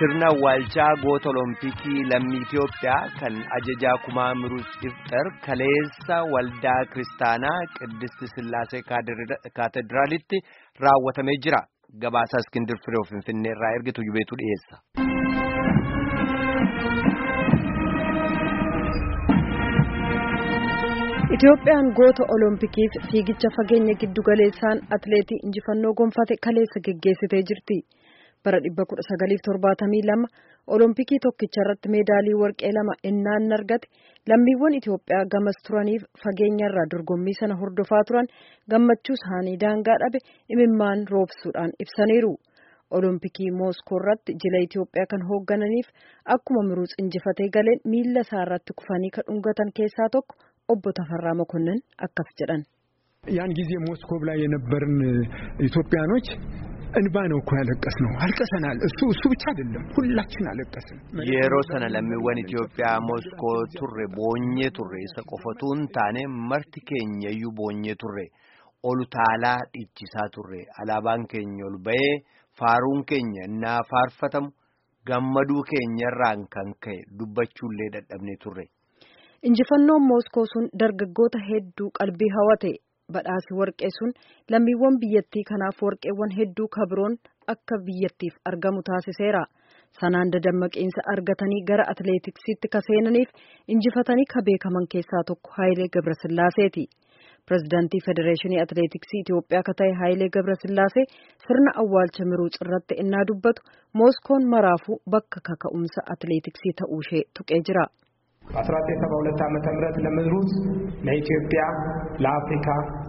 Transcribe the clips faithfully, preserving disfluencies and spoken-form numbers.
sirna awwaalchaa goota olompikii lammii Itoophiyaa kan ajajaa kumaa Miruus Ifxar kaleessa waldaa kiristaanaa Qiddist Sillaasee Kaatediraalitti raawwatamee jira. Gabaasa Iskindir Firoo Finfinnee irraa ergitu jubeetu dhiyeessa. Itoophiyaan goota oloompikiif fiigicha fageenya giddu galeessaan atileetii injifannoo gonfate kaleessa geggeessitee jirti. Bara dhibba kudha sagaliif torbaatamii lama olompikii tokkicha irratti meedaalii warqee lama ennaan argate lammiiwwan Itoophiyaa gamas turaniif fageenya irraa dorgommii sana hordofaa turan gammachuu isaanii daangaa dhabe imimmaan roobsuudhaan ibsaniiru. Olompikii Mooskoo irratti jila Itoophiyaa kan hooggananiif akkuma Miruus injifatee galeen miila isaa irratti kufanii kan dhungatan keessaa tokko obbo Tafarraa Mokonnin akkas jedhan. ያን ጊዜ ሞስኮ ላይ የነበርን ኢትዮጵያኖች እንባ ነው እኮ ያለቀስነው አልቀሰናል እሱ እሱ ብቻ አይደለም ሁላችን አለቀስን yeroo sana lammiiwwan Itoophiyaa Mooskoo turre boonyee turre isa qofatuun taane marti keenya iyyuu boonyee turre olu taalaa dhiichisaa turre alaabaan keenya ol ba'ee faaruun keenya naa faarfatamu gammaduu keenyarraan kan ka'e dubbachuullee dadhabnee turre. Injifannoon Mooskoo sun dargaggoota hedduu qalbii hawate. Badhaasi warqee sun lammiiwwan biyyattii kanaaf warqeewwan hedduu kabroon akka biyyattiif argamu taasiseera. Sanaan dadammaqiinsa argatanii gara atileetiksiitti kaseenaniif injifatanii ka beekaman keessaa tokko Haayilee Gabrasillaaseeti. Pireezidaantii Federeeshinii Atileetiksii Itoophiyaa ka ta'e Haayilee Gabrasillaasee sirna awwaalcha Miruus irratti innaa dubbatu Mooskoon maraafuu bakka kaka'umsa atileetiksii ta'uu ishee tuqee jira. አስራ ዘጠኝ ሰባ ሁለት ዓመተ ምህረት ለሚሩስ ለኢትዮጵያ ለአፍሪካ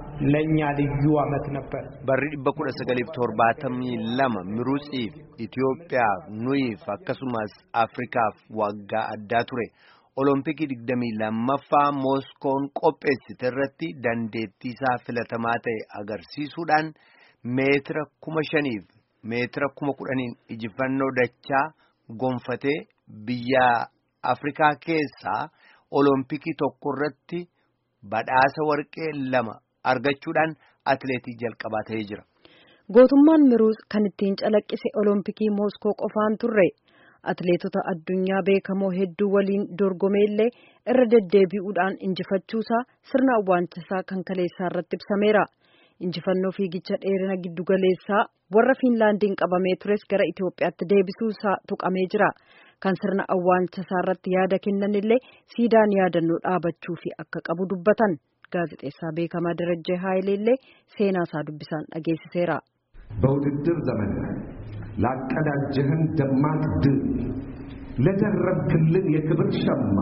ለኛ ልዩ ዓመት ነበር። Barri dhibba kudha sagaliif torbaatamii lama Miruusiif Itoophiyaaf nuyiif akkasumas Afrikaaf waggaa addaa ture. Olompikii digdamii lammaffaa Mooskoon qopheessite irratti dandeettii isaa filatamaa ta'e agarsiisuudhaan meetira kuma shaniif meetira kuma kudhaniin injifannoo dachaa gonfatee biyya Afrikaa keessaa olompikii tokko irratti badhaasa warqee lama argachuudhaan atileetii jalqabaa ta'ee jira. Gootummaan Miruus kan ittiin calaqqise olompikii Mooskoo qofaan turre atileetota addunyaa beekamoo hedduu waliin dorgomeellee irra deddeebi'uudhaan injifachuusaa sirna awwaalchasaa kan kaleessaa irratti ibsameera. Injifannoo fiigicha dheerina giddugaleessaa warra Fiinlaandiin qabamee tures gara Itoophiyaatti deebisuusaa tuqamee jira. Kan sirna awwaalchasaa irratti yaada kennanillee siidaan yaadannoo dhaabachuu fi akka qabu dubbatan. Gaazexeessaa beekamaa Darajjee Haayileellee seenaa isaa dubbisaan dhageessiseera. በውድድር ዘመን ላቀዳጀህን ደማቅ ድል ለደረብክልን የክብር ሸማ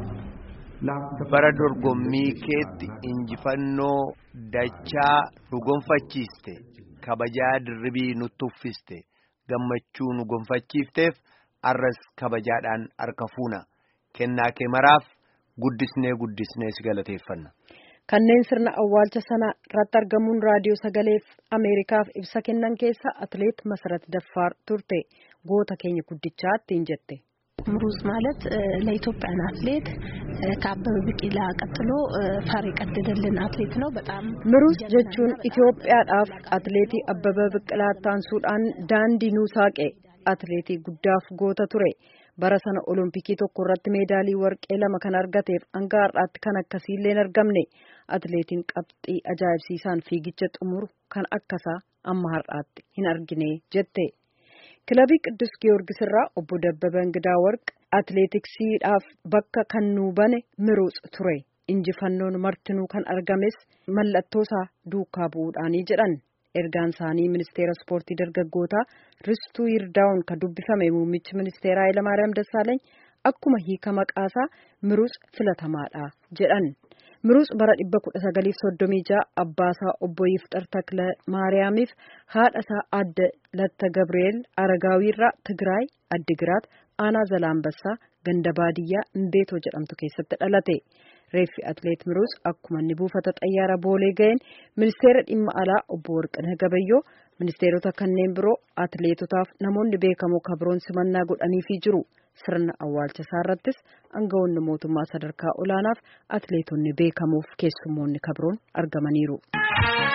bara dorgommii keetti injifannoo dachaa nu gonfachiiste kabajaa dirribii nutti uffiste gammachuu nu gonfachiifteef arras kabajaadhaan harka fuuna kennaa kee maraaf guddisnee guddisnee si galateeffanna. Kanneen sirna awwaalcha sana irratti argamuun raadiyoo sagaleef Ameerikaaf ibsa kennan keessa atileet Masarat Daffaar turte goota keenya guddichaa ittiin jette. Miruus ማለት ለኢትዮጵያን አትሌት ከአበበ ቢቂላ ቀጥሎ ፈር የቀደደልን አትሌት ነው። በጣም Miruus jechuun Itoophiyaadhaaf atileetii Abbabaa Biqilaa taansuudhaan daandii nuu saaqe atileetii guddaaf goota ture. Bara sana olompikii tokko irratti meedaalii warqee lama kan argateef hanga har'aatti kan akkasiillee hin argamne atileetiin qabxii ajaa'ibsiisaan fiigicha xumuru kan akkasaa amma har'aatti hin argine jette. Kilabii Qiddus Giyoorgis irraa obbo Dabbabaa Ingidaa Warq atileetiksiidhaaf bakka kan nuu bane Miruus ture. Injifannoon martinuu kan argames mallattoo isaa duukaa bu'uudhaanii jedhan. Ergaan isaanii ministeera ispoortii dargaggootaa Ristuu Yirdaa'uun kan dubbifame muummichi ministeeraa Hayilamaariyaam Dassaaleeny akkuma hiika maqaasaa Miruus filatamaadha jedhan. Miruus bara dhibba kudha sagaliif soddomii ja'a abbaasaa obbo Yifxar Takla Maariyaamiif haadhasaa adda Latta Gabri'eel Aragaawiirraa Tigraay Addigiraat aanaa Zalaambassaa ganda baadiyyaa Imbeetoo jedhamtu keessatti dhalate. Reeffi atileet Miruus akkuma inni buufata xayyaara boolee ga'een ministeera dhimma alaa obbo Warqinee Gabayyoo ministeerota kanneen biroo atileetotaaf namoonni beekamoo kabroon simannaa godhaniifii jiru. Sirna awwaalchasaa irrattis aangawoonni mootummaa sadarkaa olaanaaf atileetonni beekamoof keessummoonni kabroon argamaniiru.